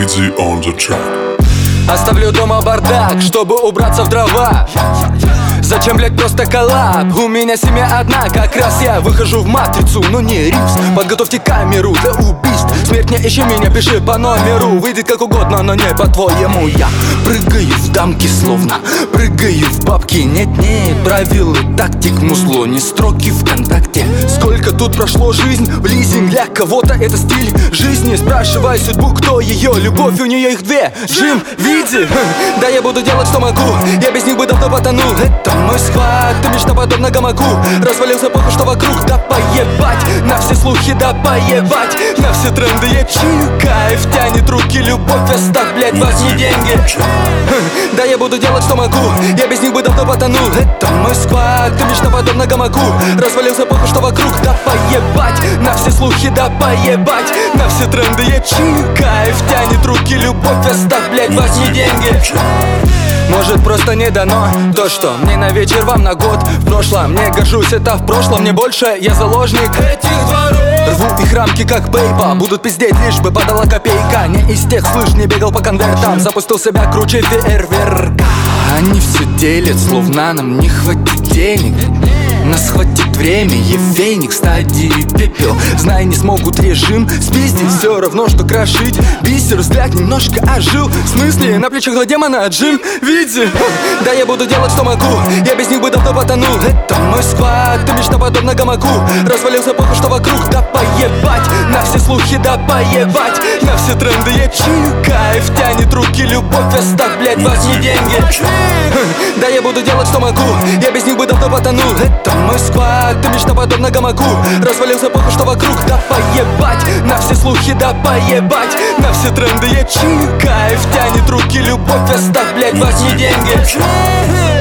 Easy on the track. Оставлю дома бардак, чтобы убраться в дрова. Зачем, блять, просто коллаб? У меня семья одна, как раз я выхожу в матрицу, но не Ривз. Подготовьте камеру для убийств. Смерть, не ищи меня, пиши по номеру. Выйдет как угодно, но не по-твоему. Я прыгаю в дамки, словно прыгаю в бабки. Нет, правила, тактик, музло, не строки ВКонтакте. Сколько тут прошло жизнь в лизинг. Для кого-то это стиль жизни. Спрашивай судьбу, кто ее любовь, у нее их две. Джим, види, да я буду делать, что могу. Я без них бы давно потонул. Это мой схват, ты мечта подобно гамаку. Развалился похуй, что вокруг, да поебать. На все слухи, да поебать. На все тренды я чую кайф. Тянет руки любовь, оставь, блять, возьми деньги. Да я буду делать, что могу. Я без них бы давно потонул. Это мой схват, ты мечта подобно гамаку. Развалился похуй, что вокруг, да поебать. На все слухи, да поебать. На все тренды я чую кайф. Тянет руки любовь, оставь, блять, возьми деньги. Может, просто не дано то, что мне на вечер, вам на год. В прошлом не горжусь, это в прошлом. Не больше, я заложник этих дворов. Рву их рамки, как пейпа. Будут пиздеть, лишь бы подала копейка. Не из тех, слышь, не бегал по конвертам. Запустил себя круче фейерверка. Они все делят, словно нам не хватит денег. Нас хватит время, Феникс, стадии пепел. Знай, не смогут режим спиздить. Все равно, что крошить бисер. Взгляд немножко ожил. В смысле, на плечах два демона, Джим, види. Да я буду делать, что могу. Я без них бы давно потонул. Это мой схват, ты мечта подобно гамаку. Развалился похуй, что вокруг, да поебать. На все слухи, да поебать. На все тренды я чую кайф. Тянет руки любовь, оставь, блять, возьми деньги. Да я буду делать, что могу. Я без них бы давно потонул. Это мой схват, ты мечта подобно гамаку. Развалился похуй, что вокруг, да поебать. На все слухи, да поебать. На все тренды я чую кайф. Тянет руки любовь, оставь, блять, возьми деньги.